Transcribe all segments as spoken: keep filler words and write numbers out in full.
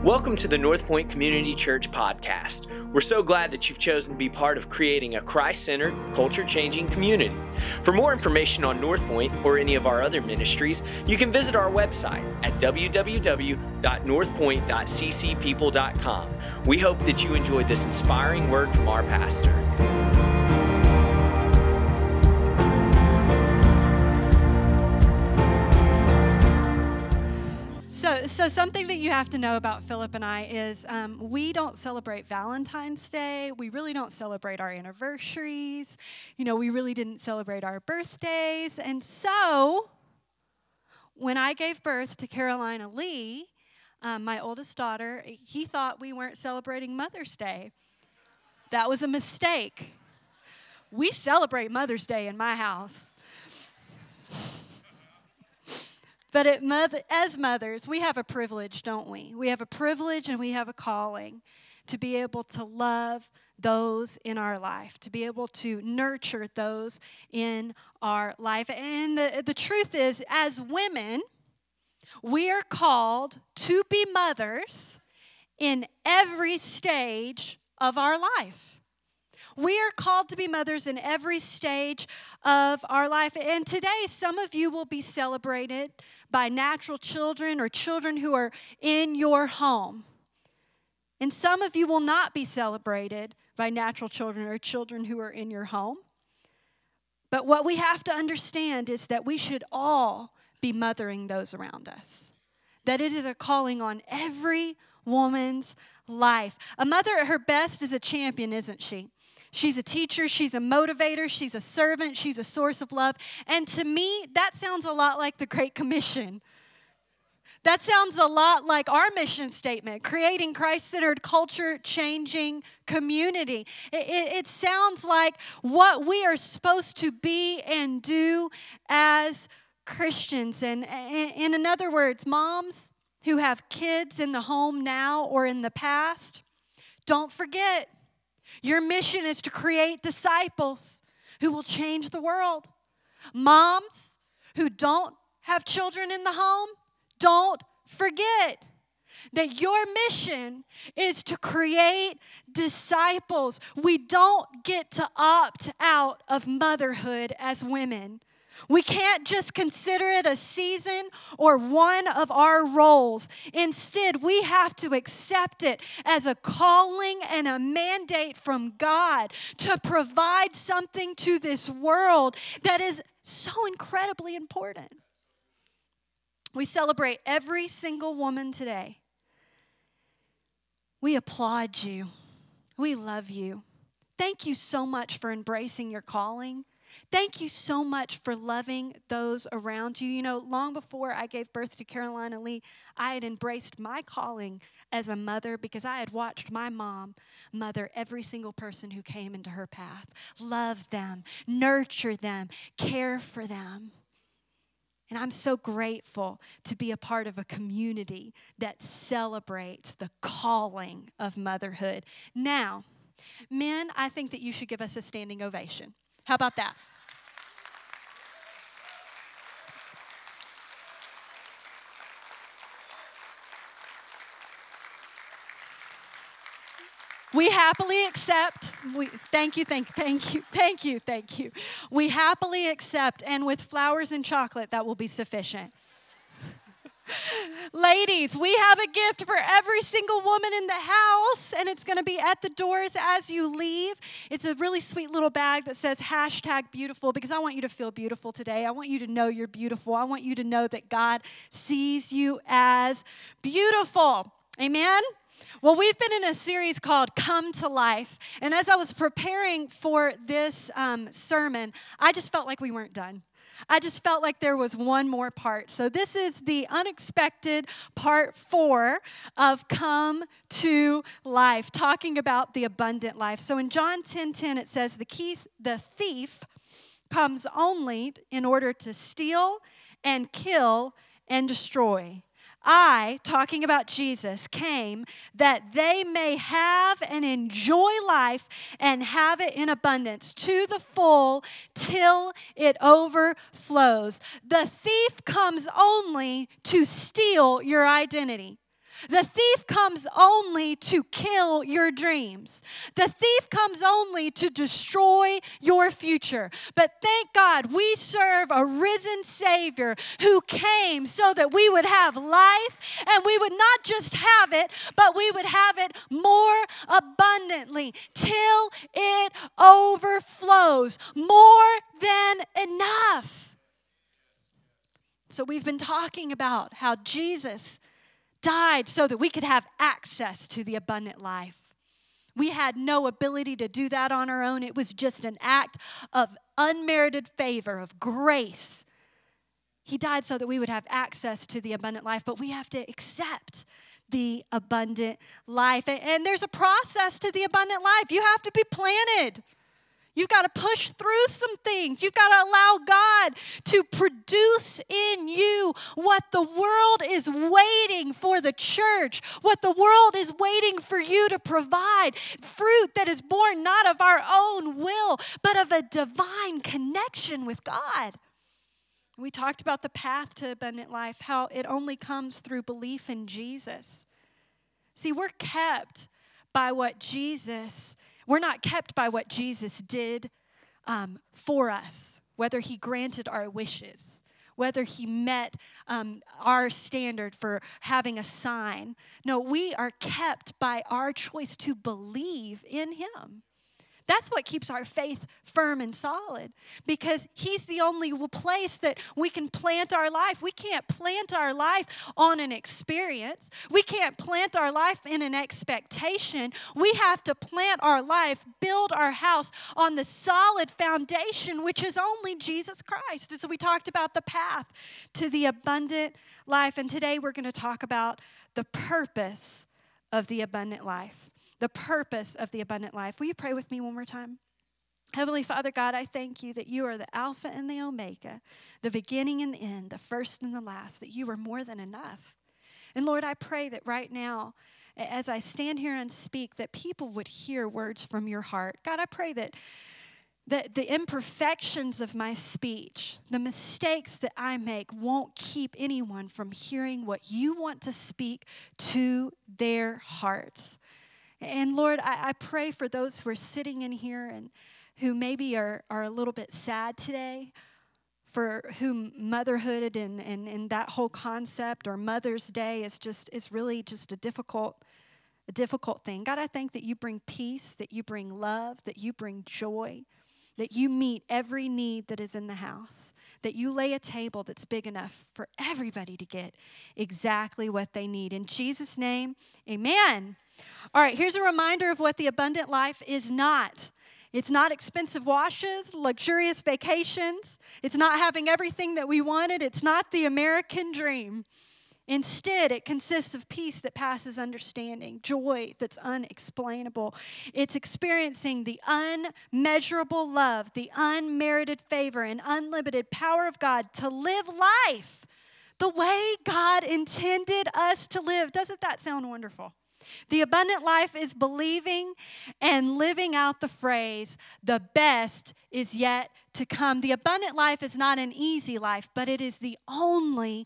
Welcome to the North Point Community Church podcast. We're so glad that you've chosen to be part of creating a Christ-centered, culture-changing community. For more information on North Point or any of our other ministries, you can visit our website at w w w dot north point dot c c people dot com. We hope that you enjoyed this inspiring word from our pastor. So, so something that you have to know about Philip and I is um, we don't celebrate Valentine's Day. We really don't celebrate our anniversaries. You know, we really didn't celebrate our birthdays. And so when I gave birth to Carolina Lee, um, my oldest daughter, he thought we weren't celebrating Mother's Day. That was a mistake. We celebrate Mother's Day in my house. But it, mother, as mothers, we have a privilege, don't we? We have a privilege and we have a calling to be able to love those in our life, to be able to nurture those in our life. And the, the truth is, as women, we are called to be mothers in every stage of our life. We are called to be mothers in every stage of our life. And today, some of you will be celebrated by natural children or children who are in your home. And some of you will not be celebrated by natural children or children who are in your home. But what we have to understand is that we should all be mothering those around us. That it is a calling on every woman's life. A mother at her best is a champion, isn't she? She's a teacher, she's a motivator, she's a servant, she's a source of love. And to me, that sounds a lot like the Great Commission. That sounds a lot like our mission statement, creating Christ-centered, culture-changing community. It, it, it sounds like what we are supposed to be and do as Christians. And, and in other words, moms who have kids in the home now or in the past, don't forget, your mission is to create disciples who will change the world. Moms who don't have children in the home, don't forget that your mission is to create disciples. We don't get to opt out of motherhood as women. We can't just consider it a season or one of our roles. Instead, we have to accept it as a calling and a mandate from God to provide something to this world that is so incredibly important. We celebrate every single woman today. We applaud you. We love you. Thank you so much for embracing your calling. Thank you so much for loving those around you. You know, long before I gave birth to Carolina Lee, I had embraced my calling as a mother because I had watched my mom mother every single person who came into her path, love them, nurture them, care for them. And I'm so grateful to be a part of a community that celebrates the calling of motherhood. Now, men, I think that you should give us a standing ovation. How about that? We happily accept, we, thank you, thank, thank you, thank you, thank you. We happily accept, and with flowers and chocolate, that will be sufficient. Ladies, we have a gift for every single woman in the house, and it's going to be at the doors as you leave. It's a really sweet little bag that says hashtag beautiful because I want you to feel beautiful today. I want you to know you're beautiful. I want you to know that God sees you as beautiful. Amen? Well, we've been in a series called Come to Life, and as I was preparing for this um, sermon, I just felt like we weren't done. I just felt like there was one more part. So this is the unexpected part four of Come to Life, talking about the abundant life. So in John ten ten, it says, the, key, the thief comes only in order to steal and kill and destroy. I, talking about Jesus, came that they may have and enjoy life and have it in abundance to the full till it overflows. The thief comes only to steal your identity, The thief comes only to kill your dreams. The thief comes only to destroy your future. But thank God we serve a risen Savior who came so that we would have life, and we would not just have it, but we would have it more abundantly till it overflows, more than enough. So we've been talking about how Jesus died so that we could have access to the abundant life. We had no ability to do that on our own. It was just an act of unmerited favor, of grace. He died so that we would have access to the abundant life, but we have to accept the abundant life. And there's a process to the abundant life. You have to be planted. You've got to push through some things. You've got to allow God to produce in you what the world is waiting for the church, what the world is waiting for you to provide. Fruit that is born not of our own will, but of a divine connection with God. We talked about the path to abundant life, how it only comes through belief in Jesus. See, we're kept by what Jesus We're not kept by what Jesus did um, for us, whether he granted our wishes, whether he met um, our standard for having a sign. No, we are kept by our choice to believe in him. That's what keeps our faith firm and solid, because he's the only place that we can plant our life. We can't plant our life on an experience. We can't plant our life in an expectation. We have to plant our life, build our house on the solid foundation, which is only Jesus Christ. And so we talked about the path to the abundant life, and today we're going to talk about the purpose of the abundant life. The purpose of the abundant life. Will you pray with me one more time? Heavenly Father God, I thank you that you are the Alpha and the Omega, the beginning and the end, the first and the last, that you are more than enough. And Lord, I pray that right now, as I stand here and speak, that people would hear words from your heart. God, I pray that that the imperfections of my speech, the mistakes that I make, won't keep anyone from hearing what you want to speak to their hearts. And Lord, I, I pray for those who are sitting in here and who maybe are, are a little bit sad today, for whom motherhood and, and, and that whole concept, or Mother's Day, is just is really just a difficult, a difficult thing. God, I thank that you bring peace, that you bring love, that you bring joy, that you meet every need that is in the house, that you lay a table that's big enough for everybody to get exactly what they need. In Jesus' name, amen. All right, here's a reminder of what the abundant life is not. It's not expensive washes, luxurious vacations. It's not having everything that we wanted. It's not the American dream. Instead, it consists of peace that passes understanding, joy that's unexplainable. It's experiencing the unmeasurable love, the unmerited favor, and unlimited power of God to live life the way God intended us to live. Doesn't that sound wonderful? The abundant life is believing and living out the phrase, the best is yet to come. The abundant life is not an easy life, but it is the only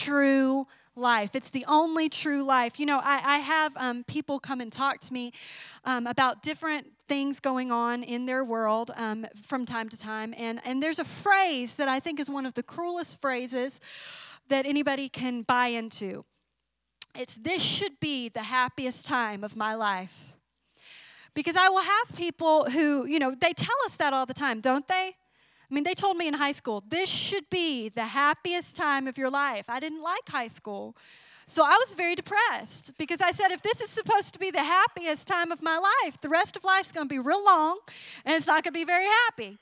true life. It's the only true life. You know, I, I have um, people come and talk to me um, about different things going on in their world um, from time to time. And, and there's a phrase that I think is one of the cruelest phrases that anybody can buy into. It's, this should be the happiest time of my life. Because I will have people who, you know, they tell us that all the time, don't they? I mean, they told me in high school, this should be the happiest time of your life. I didn't like high school. So I was very depressed because I said, if this is supposed to be the happiest time of my life, the rest of life's going to be real long and it's not going to be very happy.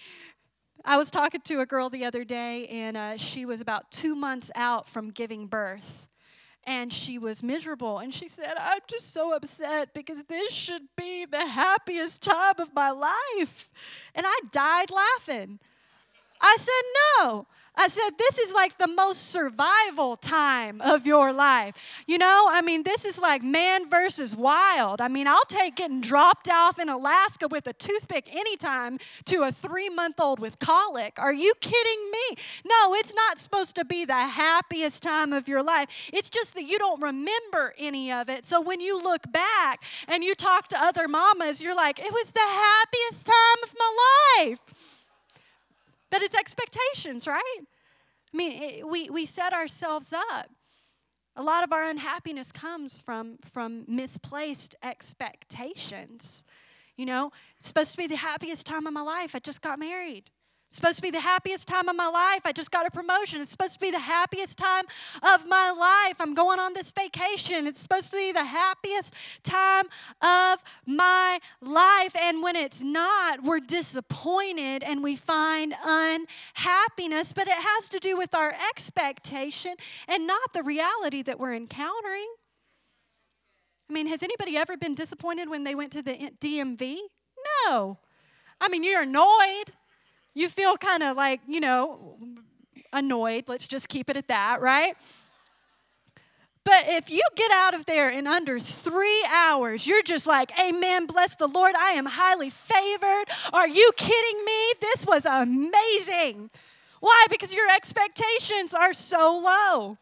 I was talking to a girl the other day, and uh, she was about two months out from giving birth. And she was miserable, and she said, I'm just so upset because this should be the happiest time of my life. And I died laughing. I said, no, I said, this is like the most survival time of your life. You know, I mean, this is like man versus wild. I mean, I'll take getting dropped off in Alaska with a toothpick anytime to a three-month-old with colic. Are you kidding me? No, it's not supposed to be the happiest time of your life. It's just that you don't remember any of it. So when you look back and you talk to other mamas, you're like, it was the happiest time of my life. But it's expectations, right? I mean, it, we, we set ourselves up. A lot of our unhappiness comes from, from misplaced expectations. You know, it's supposed to be the happiest time of my life. I just got married. It's supposed to be the happiest time of my life. I just got a promotion. It's supposed to be the happiest time of my life. I'm going on this vacation. It's supposed to be the happiest time of my life. And when it's not, we're disappointed and we find unhappiness. But it has to do with our expectation and not the reality that we're encountering. I mean, has anybody ever been disappointed when they went to the D M V? No. I mean, you're annoyed. You feel kind of like, you know, annoyed. Let's just keep it at that, right? But if you get out of there in under three hours, you're just like, amen, bless the Lord, I am highly favored. Are you kidding me? This was amazing. Why? Because your expectations are so low.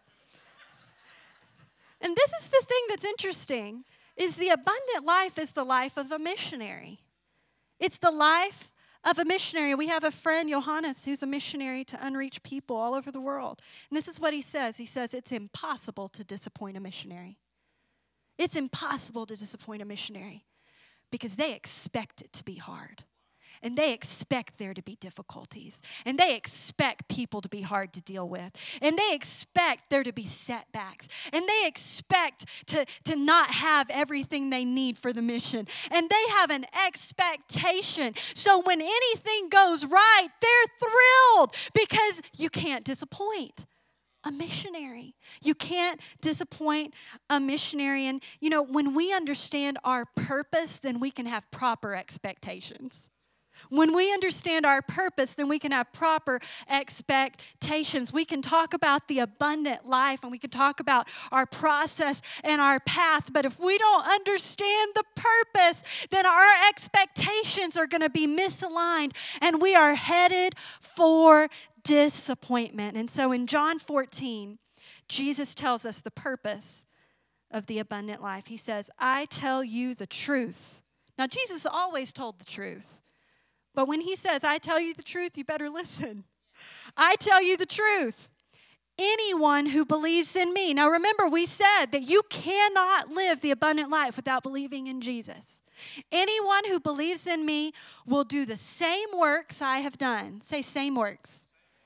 And this is the thing that's interesting, is the abundant life is the life of a missionary. It's the life of a missionary. We have a friend, Johannes, who's a missionary to unreached people all over the world. And this is what he says. He says, it's impossible to disappoint a missionary. It's impossible to disappoint a missionary because they expect it to be hard. And they expect there to be difficulties. And they expect people to be hard to deal with. And they expect there to be setbacks. And they expect to, to not have everything they need for the mission. And they have an expectation. So when anything goes right, they're thrilled because you can't disappoint a missionary. You can't disappoint a missionary. And, you know, when we understand our purpose, then we can have proper expectations. When we understand our purpose, then we can have proper expectations. We can talk about the abundant life and we can talk about our process and our path. But if we don't understand the purpose, then our expectations are going to be misaligned and we are headed for disappointment. And so in John fourteen, Jesus tells us the purpose of the abundant life. He says, I tell you the truth. Now, Jesus always told the truth. But when he says, I tell you the truth, you better listen. I tell you the truth. Anyone who believes in me. Now remember, we said that you cannot live the abundant life without believing in Jesus. Anyone who believes in me will do the same works I have done. Say same works.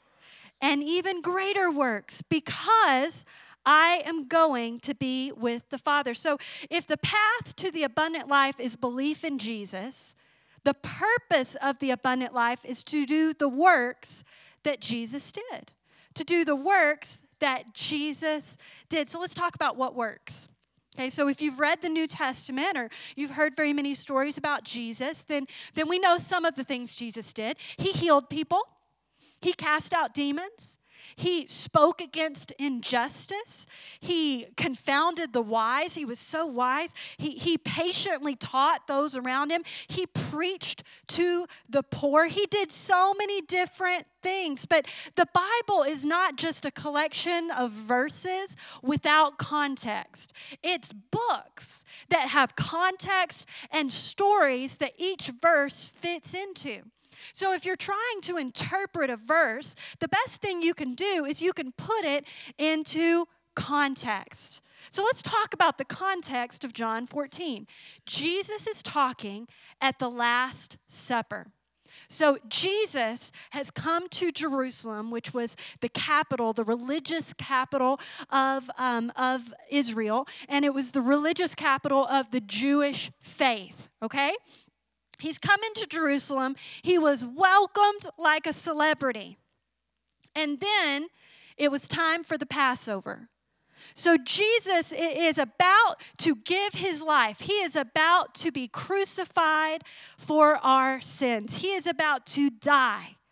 And even greater works, because I am going to be with the Father. So if the path to the abundant life is belief in Jesus, the purpose of the abundant life is to do the works that Jesus did. To do the works that Jesus did. So let's talk about what works. Okay, so if you've read the New Testament or you've heard very many stories about Jesus, then, then we know some of the things Jesus did. He healed people. He cast out demons. He spoke against injustice. He confounded the wise. He was so wise. He, he patiently taught those around him. He preached to the poor. He did so many different things. But the Bible is not just a collection of verses without context. It's books that have context and stories that each verse fits into. So if you're trying to interpret a verse, the best thing you can do is you can put it into context. So let's talk about the context of John fourteen. Jesus is talking at the Last Supper. So Jesus has come to Jerusalem, which was the capital, the religious capital of, um, of Israel, and it was the religious capital of the Jewish faith, okay? He's come into Jerusalem. He was welcomed like a celebrity. And then it was time for the Passover. So Jesus is about to give his life. He is about to be crucified for our sins. He is about to die.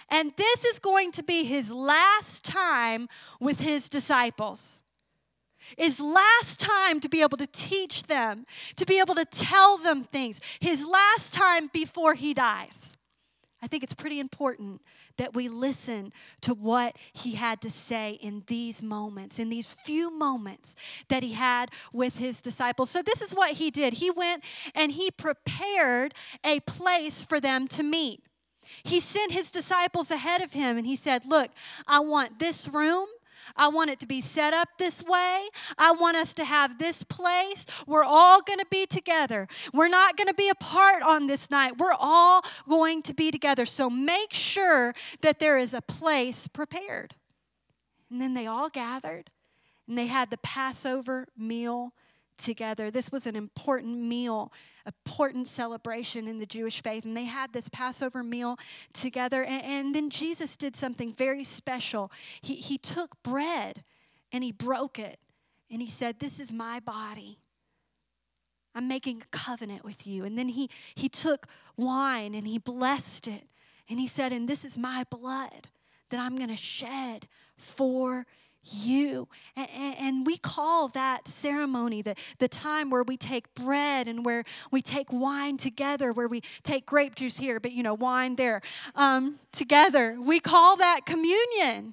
And this is going to be his last time with his disciples. His last time to be able to teach them, to be able to tell them things. His last time before he dies. I think it's pretty important that we listen to what he had to say in these moments, in these few moments that he had with his disciples. So this is what he did. He went and he prepared a place for them to meet. He sent his disciples ahead of him and he said, look, I want this room. I want it to be set up this way. I want us to have this place. We're all going to be together. We're not going to be apart on this night. We're all going to be together. So make sure that there is a place prepared. And then they all gathered and they had the Passover meal together. This was an important meal, important celebration in the Jewish faith. And they had this Passover meal together. And, and then Jesus did something very special. He, he took bread and he broke it. And he said, this is my body. I'm making a covenant with you. And then he, he took wine and he blessed it. And he said, and this is my blood that I'm going to shed for you. And, and we call that ceremony, the, the time where we take bread and where we take wine together, where we take grape juice here, but you know, wine there, um, together. We call that communion.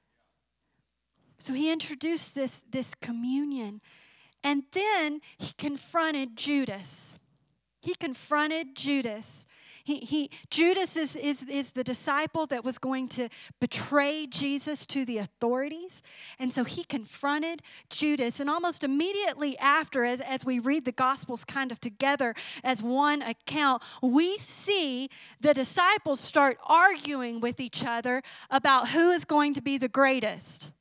So he introduced this, this communion. And then he confronted Judas. He confronted Judas. He, he, Judas is, is, is the disciple that was going to betray Jesus to the authorities. And so he confronted Judas. And almost immediately after, as, as we read the Gospels kind of together as one account, we see the disciples start arguing with each other about who is going to be the greatest.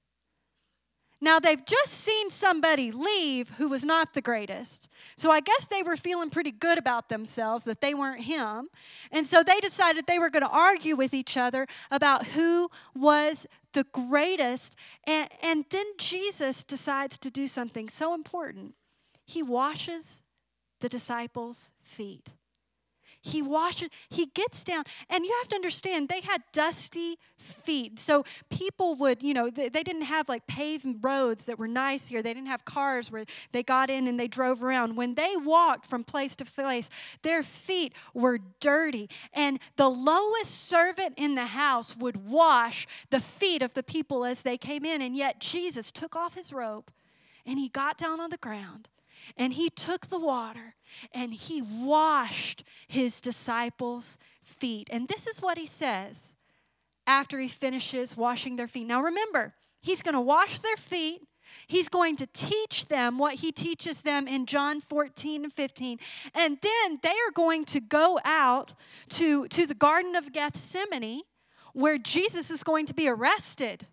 Now, they've just seen somebody leave who was not the greatest. So I guess they were feeling pretty good about themselves that they weren't him. And so they decided they were going to argue with each other about who was the greatest. And, and then Jesus decides to do something so important. He washes the disciples' feet. He washes, he gets down, and you have to understand, they had dusty feet. So people would, you know, they, they didn't have like paved roads that were nice here. They didn't have cars where they got in and they drove around. When they walked from place to place, their feet were dirty. And the lowest servant in the house would wash the feet of the people as they came in. And yet Jesus took off his robe and he got down on the ground. And he took the water and he washed his disciples' feet. And this is what he says after he finishes washing their feet. Now remember, he's going to wash their feet. He's going to teach them what he teaches them in John fourteen and fifteen. And then they are going to go out to, to the Garden of Gethsemane where Jesus is going to be arrested.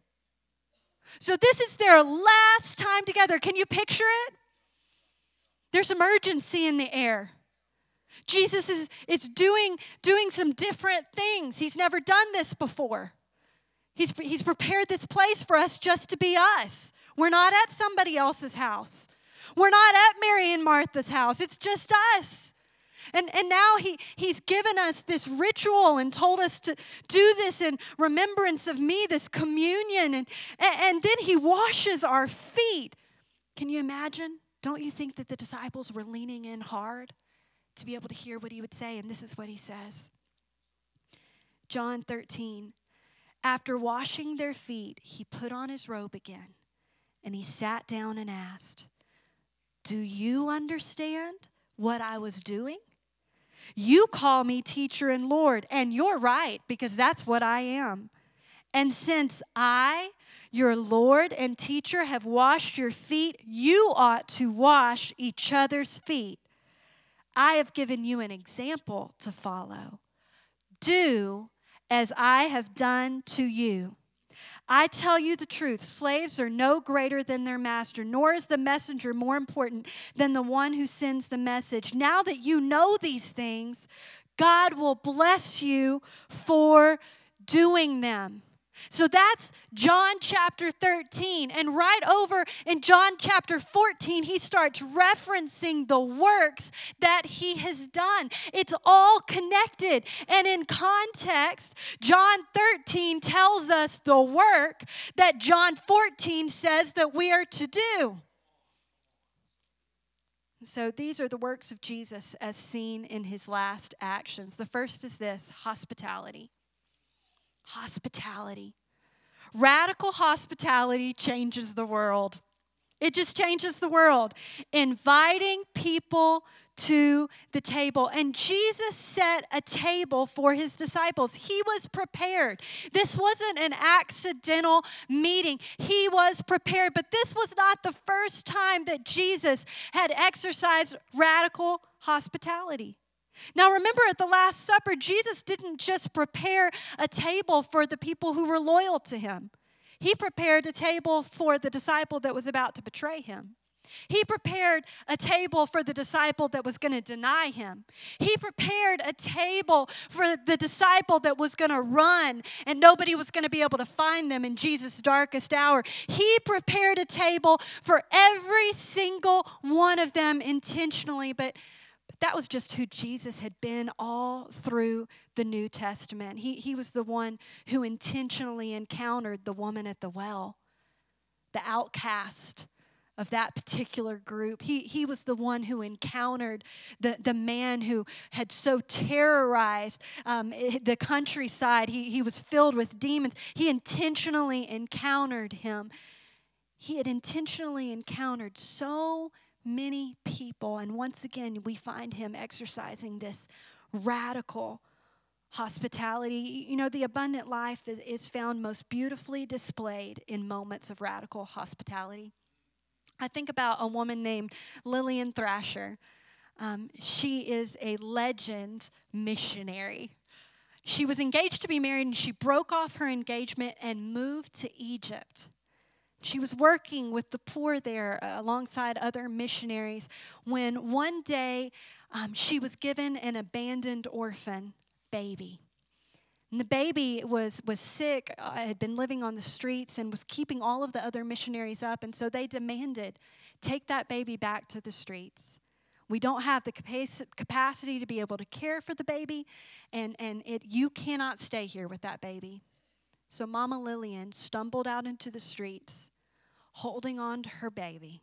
So this is their last time together. Can you picture it? There's some urgency in the air. Jesus is, is doing, doing some different things. He's never done this before. He's, he's prepared this place for us just to be us. We're not at somebody else's house. We're not at Mary and Martha's house. It's just us. And, and now he, he's given us this ritual and told us to do this in remembrance of me, this communion. And, and, and then he washes our feet. Can you imagine? Don't you think that the disciples were leaning in hard to be able to hear what he would say? And this is what he says. John thirteen, after washing their feet, he put on his robe again, and he sat down and asked, do you understand what I was doing? You call me teacher and Lord, and you're right, because that's what I am. And since I, your Lord and teacher, have washed your feet, you ought to wash each other's feet. I have given you an example to follow. Do as I have done to you. I tell you the truth, slaves are no greater than their master, nor is the messenger more important than the one who sends the message. Now that you know these things, God will bless you for doing them. So that's John chapter thirteen. And right over in John chapter fourteen, he starts referencing the works that he has done. It's all connected. And in context, John thirteen tells us the work that John fourteen says that we are to do. So these are the works of Jesus as seen in his last actions. The first is this: hospitality. Hospitality. Radical hospitality changes the world. It just changes the world. Inviting people to the table. And Jesus set a table for his disciples. He was prepared. This wasn't an accidental meeting. He was prepared. But this was not the first time that Jesus had exercised radical hospitality. Now remember, at the Last Supper, Jesus didn't just prepare a table for the people who were loyal to him. He prepared a table for the disciple that was about to betray him. He prepared a table for the disciple that was going to deny him. He prepared a table for the disciple that was going to run and nobody was going to be able to find them in Jesus' darkest hour. He prepared a table for every single one of them intentionally, but But that was just who Jesus had been all through the New Testament. He, he was the one who intentionally encountered the woman at the well, the outcast of that particular group. He, he was the one who encountered the, the man who had so terrorized um, the countryside. He, he was filled with demons. He intentionally encountered him. He had intentionally encountered so many people, and once again, we find him exercising this radical hospitality. You know, the abundant life is, is found most beautifully displayed in moments of radical hospitality. I think about a woman named Lillian Thrasher. Um, she is a legend missionary. She was engaged to be married, and she broke off her engagement and moved to Egypt. She was working with the poor there uh, alongside other missionaries when one day um, she was given an abandoned orphan baby. And the baby was, was sick, uh, had been living on the streets and was keeping all of the other missionaries up. And so they demanded, take that baby back to the streets. We don't have the capacity to be able to care for the baby, and, and it, you cannot stay here with that baby. So Mama Lillian stumbled out into the streets, holding on to her baby.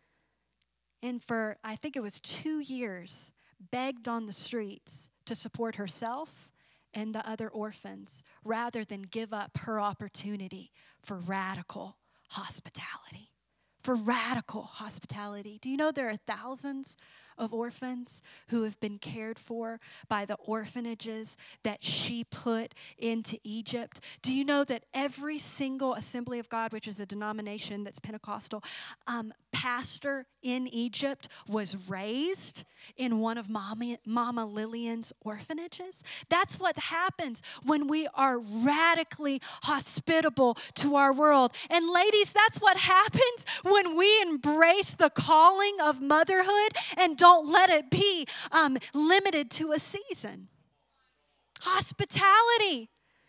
And for, I think it was two years, begged on the streets to support herself and the other orphans, rather than give up her opportunity for radical hospitality. For radical hospitality. Do you know there are thousands of orphans who have been cared for by the orphanages that she put into Egypt? Do you know that every single Assembly of God, which is a denomination that's Pentecostal, um, pastor in Egypt was raised in one of Mama, Mama Lillian's orphanages? That's what happens when we are radically hospitable to our world. And ladies, that's what happens when we embrace the calling of motherhood and don't let it be um, limited to a season. Hospitality.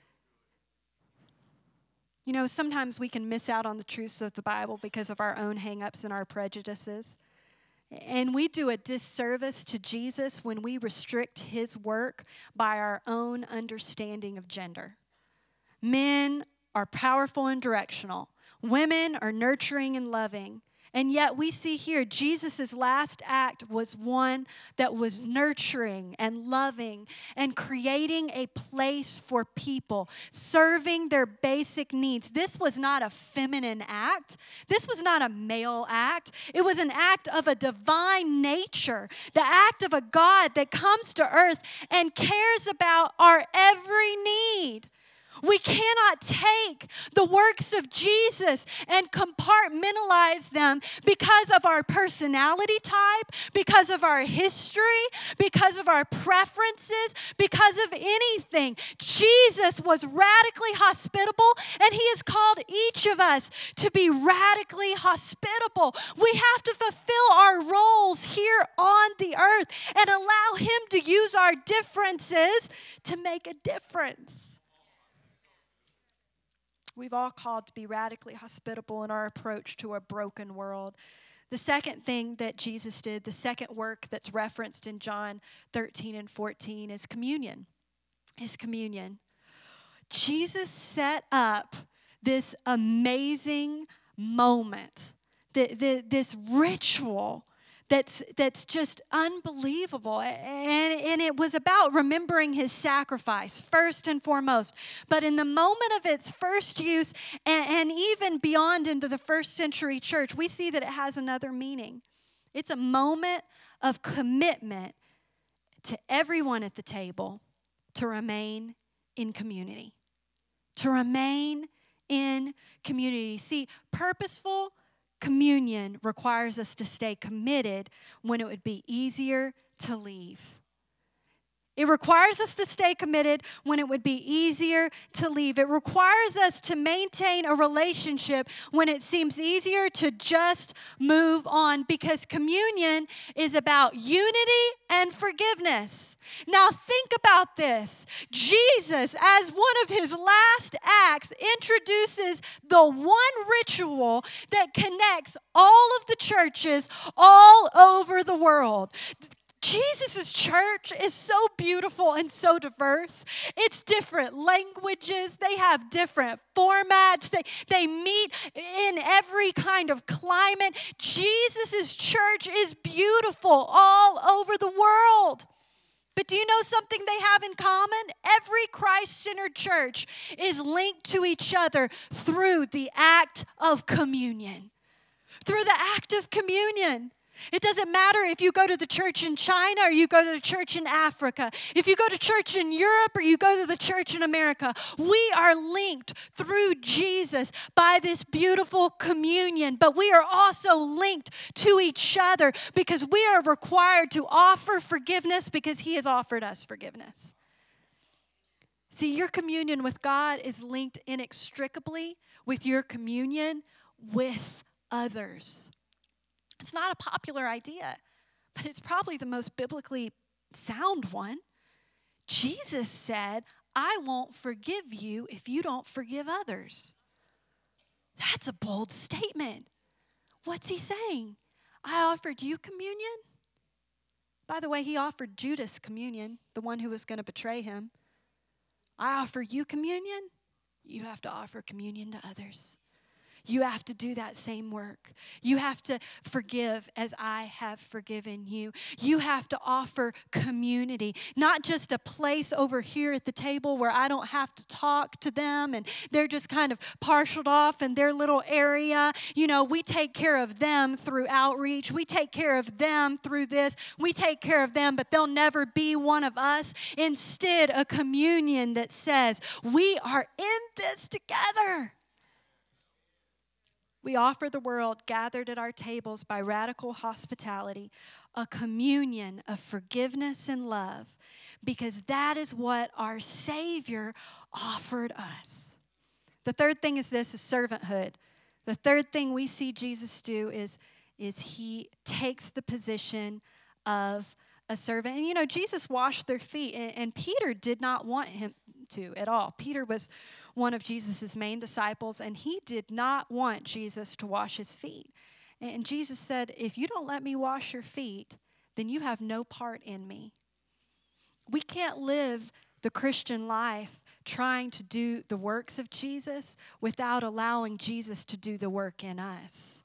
You know, sometimes we can miss out on the truths of the Bible because of our own hang-ups and our prejudices. And we do a disservice to Jesus when we restrict his work by our own understanding of gender. Men are powerful and directional. Women are nurturing and loving. And yet we see here Jesus' last act was one that was nurturing and loving and creating a place for people, serving their basic needs. This was not a feminine act. This was not a male act. It was an act of a divine nature, the act of a God that comes to earth and cares about our every need. We cannot take the works of Jesus and compartmentalize them because of our personality type, because of our history, because of our preferences, because of anything. Jesus was radically hospitable, and he has called each of us to be radically hospitable. We have to fulfill our roles here on the earth and allow him to use our differences to make a difference. We've all called to be radically hospitable in our approach to a broken world. The second thing that Jesus did, the second work that's referenced in John thirteen and fourteen is communion. Is communion. Jesus set up this amazing moment, the, the, this ritual that's that's just unbelievable. And, and it was about remembering his sacrifice first and foremost. But in the moment of its first use, and, and even beyond into the first century church, we see that it has another meaning. It's a moment of commitment to everyone at the table to remain in community. To remain in community. See, purposeful communion requires us to stay committed when it would be easier to leave. It requires us to stay committed when it would be easier to leave. It requires us to maintain a relationship when it seems easier to just move on, because communion is about unity and forgiveness. Now think about this. Jesus, as one of his last acts, introduces the one ritual that connects all of the churches all over the world. Jesus' church is so beautiful and so diverse. It's different languages. They have different formats. They, they meet in every kind of climate. Jesus' church is beautiful all over the world. But do you know something they have in common? Every Christ-centered church is linked to each other through the act of communion. Through the act of communion. It doesn't matter if you go to the church in China or you go to the church in Africa. If you go to church in Europe or you go to the church in America. We are linked through Jesus by this beautiful communion. But we are also linked to each other because we are required to offer forgiveness because he has offered us forgiveness. See, your communion with God is linked inextricably with your communion with others. It's not a popular idea, but it's probably the most biblically sound one. Jesus said, I won't forgive you if you don't forgive others. That's a bold statement. What's he saying? I offered you communion. By the way, he offered Judas communion, the one who was going to betray him. I offer you communion. You have to offer communion to others. You have to do that same work. You have to forgive as I have forgiven you. You have to offer community, not just a place over here at the table where I don't have to talk to them and they're just kind of parceled off in their little area. You know, we take care of them through outreach. We take care of them through this. We take care of them, but they'll never be one of us. Instead, a communion that says, we are in this together. We offer the world gathered at our tables by radical hospitality a communion of forgiveness and love, because that is what our Savior offered us. The third thing is this, is servanthood. The third thing we see Jesus do is, is he takes the position of a servant. And you know, Jesus washed their feet, and, and Peter did not want him to at all. Peter was one of Jesus' main disciples, and he did not want Jesus to wash his feet. And Jesus said, if you don't let me wash your feet, then you have no part in me. We can't live the Christian life trying to do the works of Jesus without allowing Jesus to do the work in us.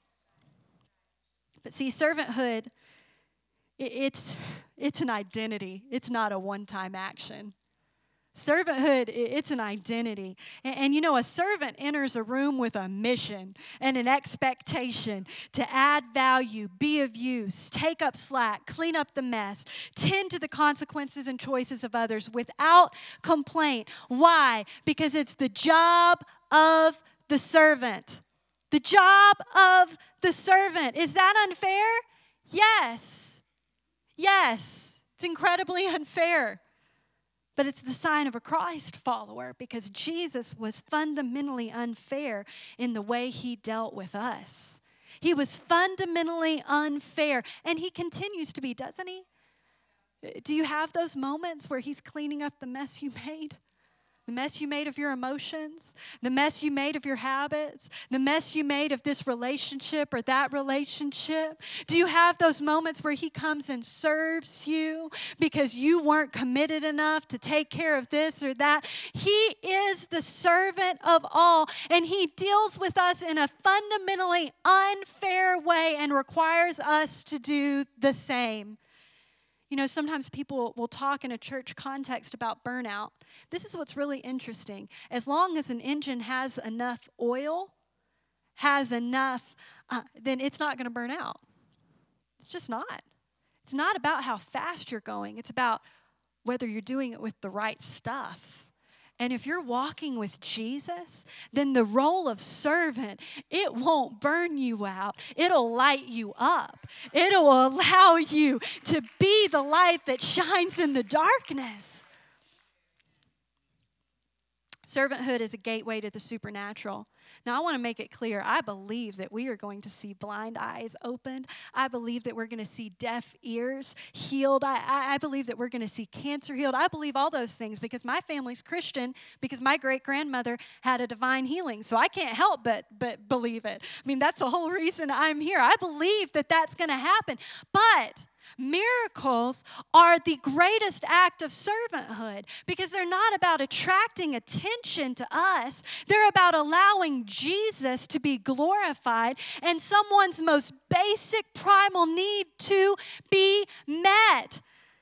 But see, servanthood, it's, it's an identity. It's not a one-time action. Servanthood, it's an identity. And, and you know, a servant enters a room with a mission and an expectation to add value, be of use, take up slack, clean up the mess, tend to the consequences and choices of others without complaint. Why? Because it's the job of the servant. The job of the servant. Is that unfair? Yes. Yes. It's incredibly unfair. But it's the sign of a Christ follower, because Jesus was fundamentally unfair in the way he dealt with us. He was fundamentally unfair, and he continues to be, doesn't he? Do you have those moments where he's cleaning up the mess you made? The mess you made of your emotions, the mess you made of your habits, the mess you made of this relationship or that relationship? Do you have those moments where he comes and serves you because you weren't committed enough to take care of this or that? He is the servant of all, and he deals with us in a fundamentally unfair way and requires us to do the same. You know, sometimes people will talk in a church context about burnout. This is what's really interesting. As long as an engine has enough oil, has enough, uh, then it's not going to burn out. It's just not. It's not about how fast you're going. It's about whether you're doing it with the right stuff. And if you're walking with Jesus, then the role of servant, it won't burn you out. It'll light you up. It'll allow you to be the light that shines in the darkness. Servanthood is a gateway to the supernatural. Now, I want to make it clear, I believe that we are going to see blind eyes opened. I believe that we're going to see deaf ears healed. I, I, I believe that we're going to see cancer healed. I believe all those things because my family's Christian, because my great-grandmother had a divine healing. So I can't help but, but believe it. I mean, that's the whole reason I'm here. I believe that that's going to happen. But miracles are the greatest act of servanthood because they're not about attracting attention to us. They're about allowing Jesus to be glorified and someone's most basic primal need to be met.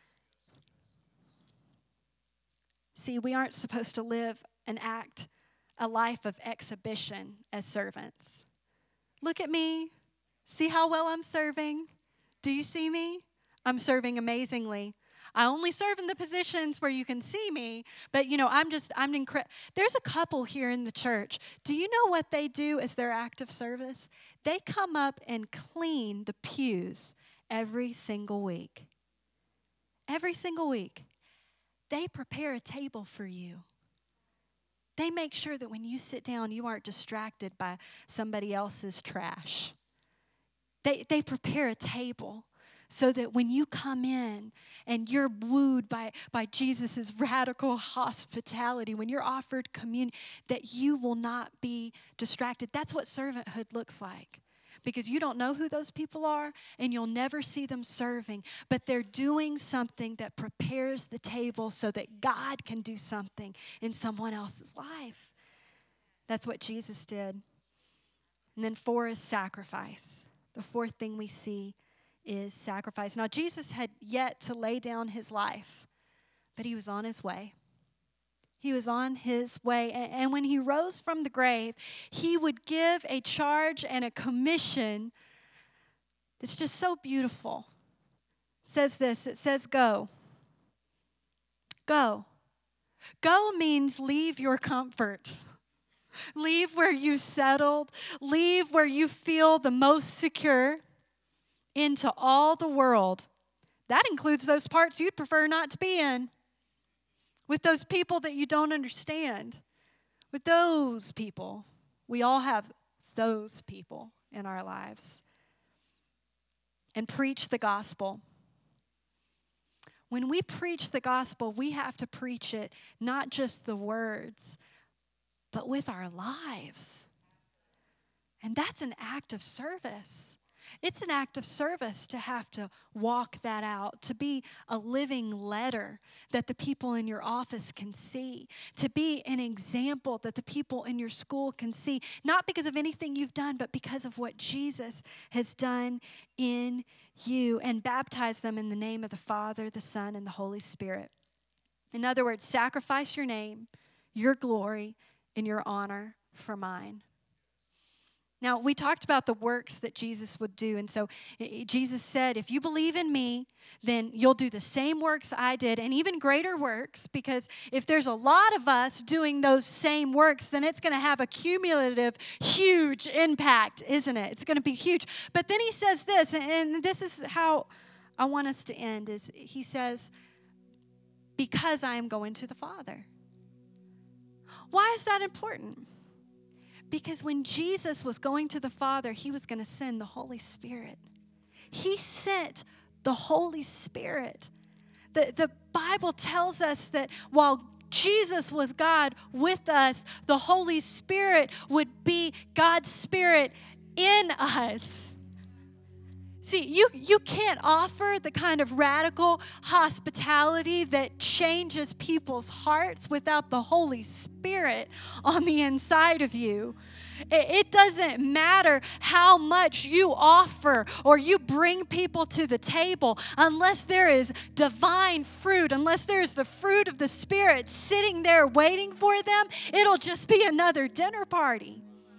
See, we aren't supposed to live and act a life of exhibition as servants. Look at me. See how well I'm serving? Do you see me? I'm serving amazingly. I only serve in the positions where you can see me, but you know, I'm just, I'm incredible. There's a couple here in the church. Do you know what they do as their act of service? They come up and clean the pews every single week. Every single week. They prepare a table for you. They make sure that when you sit down, you aren't distracted by somebody else's trash. They, they prepare a table so that when you come in and you're wooed by, by Jesus' radical hospitality, when you're offered communion, that you will not be distracted. That's what servanthood looks like. Because you don't know who those people are and you'll never see them serving. But they're doing something that prepares the table so that God can do something in someone else's life. That's what Jesus did. And then four is sacrifice. The fourth thing we see is sacrifice. Now, Jesus had yet to lay down his life, but he was on his way. He was on his way. And when he rose from the grave, he would give a charge and a commission that's just so beautiful. It says this, it says go. Go. Go means leave your comfort. Leave where you settled. Leave where you feel the most secure. Into all the world. That includes those parts you'd prefer not to be in. With those people that you don't understand. With those people. We all have those people in our lives. And preach the gospel. When we preach the gospel, we have to preach it not just the words, but with our lives. And that's an act of service. It's an act of service to have to walk that out, to be a living letter that the people in your office can see, to be an example that the people in your school can see, not because of anything you've done, but because of what Jesus has done in you, and baptize them in the name of the Father, the Son, and the Holy Spirit. In other words, sacrifice your name, your glory, and your honor for mine. Now, we talked about the works that Jesus would do. And so Jesus said, if you believe in me, then you'll do the same works I did and even greater works. Because if there's a lot of us doing those same works, then it's going to have a cumulative, huge impact, isn't it? It's going to be huge. But then he says this, and this is how I want us to end, is he says, because I am going to the Father. Why is that important? Because when Jesus was going to the Father, he was going to send the Holy Spirit. He sent the Holy Spirit. The, the Bible tells us that while Jesus was God with us, the Holy Spirit would be God's Spirit in us. See, you, you can't offer the kind of radical hospitality that changes people's hearts without the Holy Spirit on the inside of you. It, it doesn't matter how much you offer or you bring people to the table unless there is divine fruit, unless there's the fruit of the Spirit sitting there waiting for them, it'll just be another dinner party.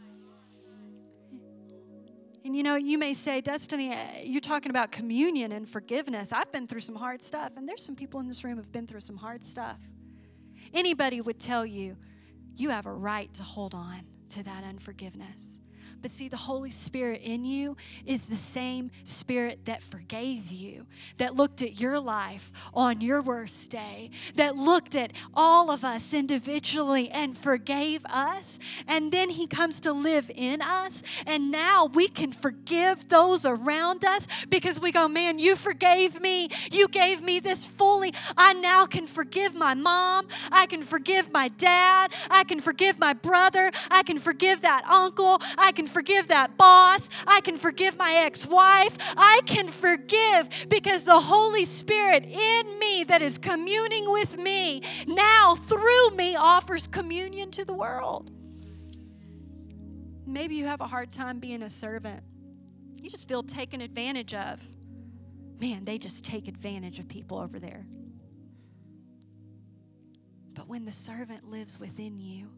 And you know, you may say, Destiny, you're talking about communion and forgiveness. I've been through some hard stuff, and there's some people in this room who have been through some hard stuff. Anybody would tell you, you have a right to hold on to that unforgiveness. But see, the Holy Spirit in you is the same Spirit that forgave you, that looked at your life on your worst day, that looked at all of us individually and forgave us. And then He comes to live in us. And now we can forgive those around us because we go, man, you forgave me. You gave me this fully. I now can forgive my mom. I can forgive my dad. I can forgive my brother. I can forgive that uncle. I can forgive that boss. I can forgive my ex-wife. I can forgive because the Holy Spirit in me that is communing with me now through me offers communion to the world. Maybe you have a hard time being a servant. You just feel taken advantage of. Man, they just take advantage of people over there. But when the servant lives within you,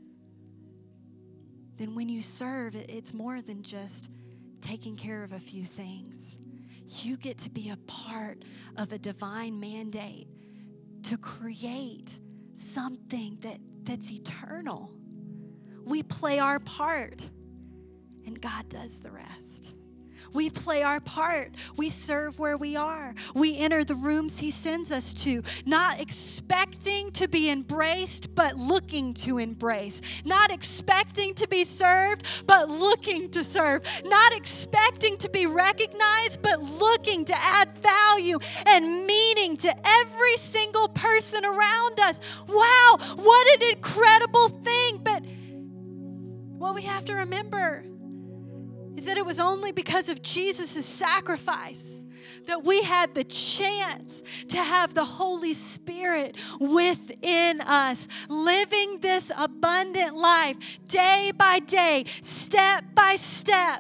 then when you serve, it's more than just taking care of a few things. You get to be a part of a divine mandate to create something that, that's eternal. We play our part, and God does the rest. We play our part. We serve where we are. We enter the rooms He sends us to, not expecting to be embraced, but looking to embrace. Not expecting to be served, but looking to serve. Not expecting to be recognized, but looking to add value and meaning to every single person around us. Wow, what an incredible thing. But what we have to remember is that it was only because of Jesus' sacrifice that we had the chance to have the Holy Spirit within us, living this abundant life day by day, step by step,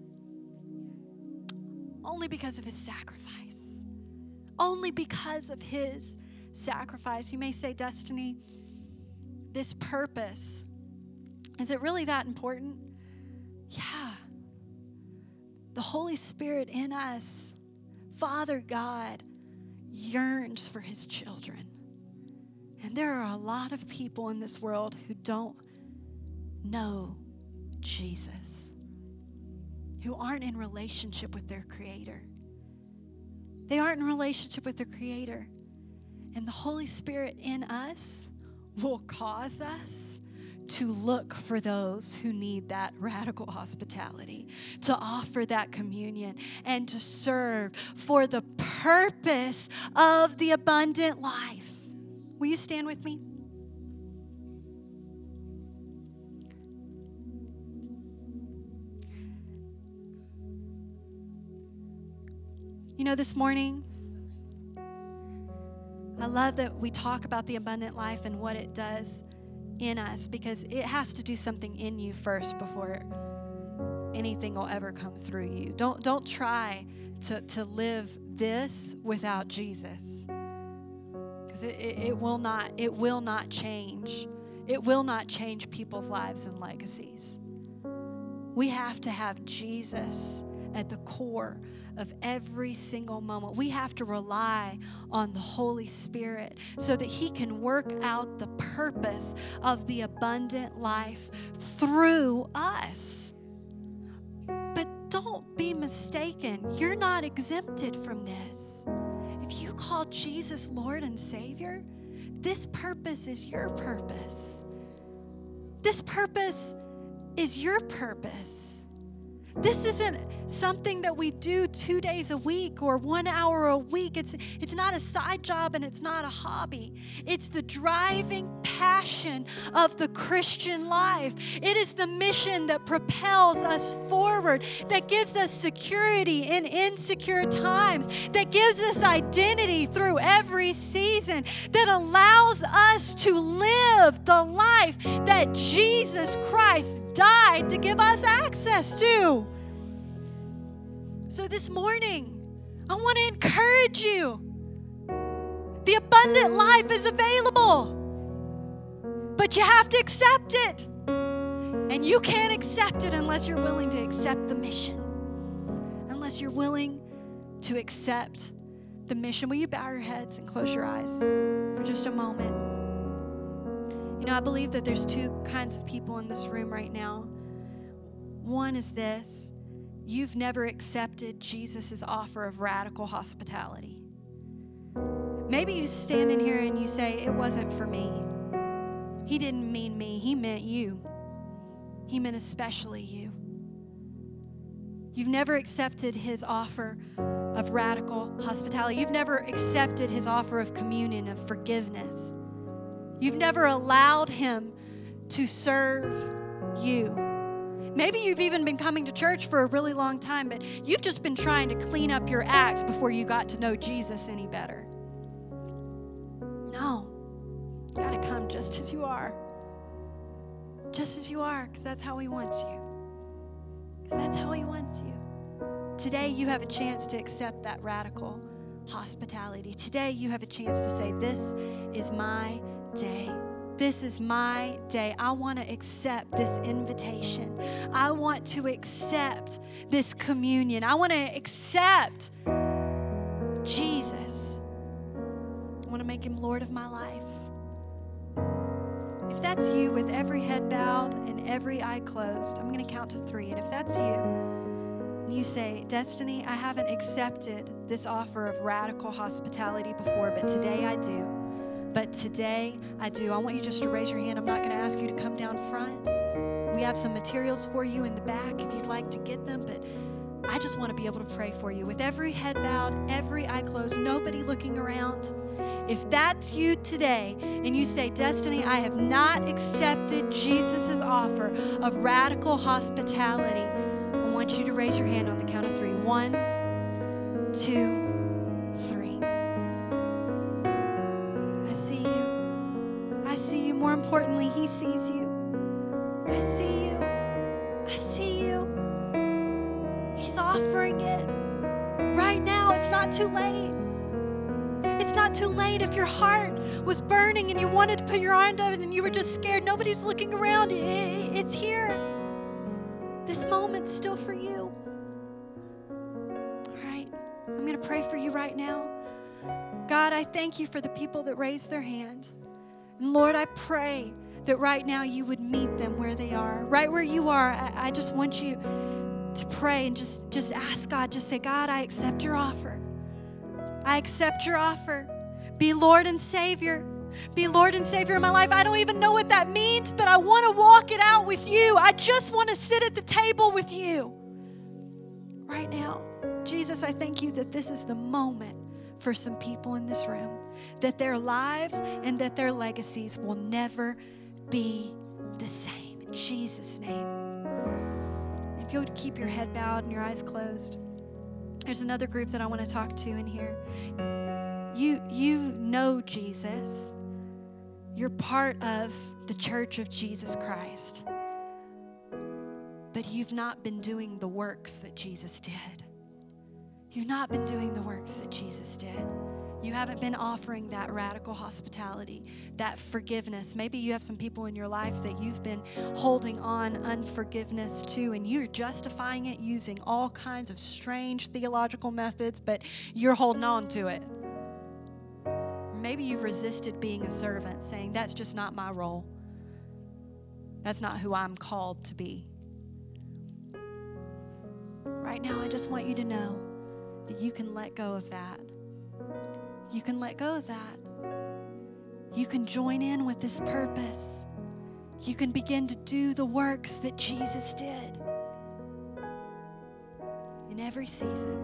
only because of His sacrifice. Only because of His sacrifice. You may say, Destiny, this purpose, is it really that important? Yeah. The Holy Spirit in us, Father God, yearns for His children. And there are a lot of people in this world who don't know Jesus, who aren't in relationship with their Creator. They aren't in relationship with their Creator. And the Holy Spirit in us will cause us to look for those who need that radical hospitality, to offer that communion, and to serve for the purpose of the abundant life. Will you stand with me? You know, this morning, I love that we talk about the abundant life and what it does in us, because it has to do something in you first before anything will ever come through you. Don't don't try to, to live this without Jesus, because it, it, it will not it will not change. It will not change people's lives and legacies. We have to have Jesus at the core of every single moment. We have to rely on the Holy Spirit so that He can work out the purpose of the abundant life through us. But don't be mistaken. You're not exempted from this. If you call Jesus Lord and Savior, this purpose is your purpose. This purpose is your purpose. This isn't something that we do two days a week or one hour a week. It's, it's not a side job and it's not a hobby. It's the driving passion of the Christian life. It is the mission that propels us forward, that gives us security in insecure times, that gives us identity through every season, that allows us to live the life that Jesus Christ died to give us access to. So this morning, I want to encourage you. The abundant life is available, but you have to accept it. And you can't accept it unless you're willing to accept the mission. Unless you're willing to accept the mission. Will you bow your heads and close your eyes for just a moment? You know, I believe that there's two kinds of people in this room right now. One is this: you've never accepted Jesus' offer of radical hospitality. Maybe you stand in here and you say, it wasn't for me. He didn't mean me, he meant you. He meant especially you. You've never accepted his offer of radical hospitality. You've never accepted his offer of communion, of forgiveness. You've never allowed him to serve you. Maybe you've even been coming to church for a really long time, but you've just been trying to clean up your act before you got to know Jesus any better. No. You got to come just as you are. Just as you are, because that's how he wants you. Because that's how he wants you. Today you have a chance to accept that radical hospitality. Today you have a chance to say, this is my day. This is my day. I want to accept this invitation. I want to accept this communion. I want to accept Jesus. I want to make him Lord of my life. If that's you, with every head bowed and every eye closed, I'm going to count to three. And if that's you, and you say, Destiny, I haven't accepted this offer of radical hospitality before, but today I do. But today I do. I want you just to raise your hand. I'm not going to ask you to come down front. We have some materials for you in the back if you'd like to get them, but I just want to be able to pray for you. With every head bowed, every eye closed, nobody looking around. If that's you today and you say, Destiny, I have not accepted Jesus' offer of radical hospitality, I want you to raise your hand on the count of three. One, two, three. I see you. I see you. More importantly, he sees you. I see you. I see you. He's offering it. Right now, it's not too late. It's not too late. If your heart was burning and you wanted to put your arm up and you were just scared, nobody's looking around, it's here. This moment's still for you. All right, I'm going to pray for you right now. God, I thank you for the people that raised their hand. And Lord, I pray that right now you would meet them where they are. Right where you are, I, I just want you to pray and just, just ask God, just say, God, I accept your offer. I accept your offer. Be Lord and Savior. Be Lord and Savior in my life. I don't even know what that means, but I want to walk it out with you. I just want to sit at the table with you right now. Jesus, I thank you that this is the moment for some people in this room, that their lives and that their legacies will never be the same. In Jesus' name. If you would keep your head bowed and your eyes closed. There's another group that I want to talk to in here. You, you know Jesus. You're part of the church of Jesus Christ. But you've not been doing the works that Jesus did. You've not been doing the works that Jesus did. You haven't been offering that radical hospitality, that forgiveness. Maybe you have some people in your life that you've been holding on unforgiveness to, and you're justifying it using all kinds of strange theological methods, but you're holding on to it. Maybe you've resisted being a servant, saying, that's just not my role. That's not who I'm called to be. Right now, I just want you to know that you can let go of that. You can let go of that. You can join in with this purpose. You can begin to do the works that Jesus did. every season.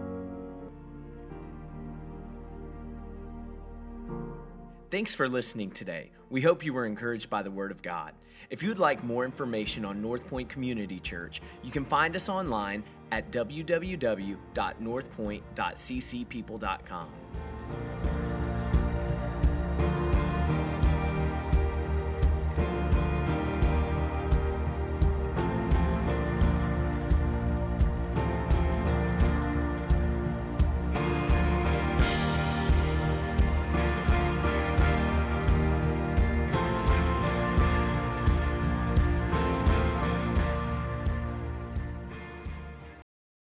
Thanks for listening today. We hope you were encouraged by the Word of God. If you would like more information on North Point Community Church, you can find us online at w w w dot north point dot c c people dot com.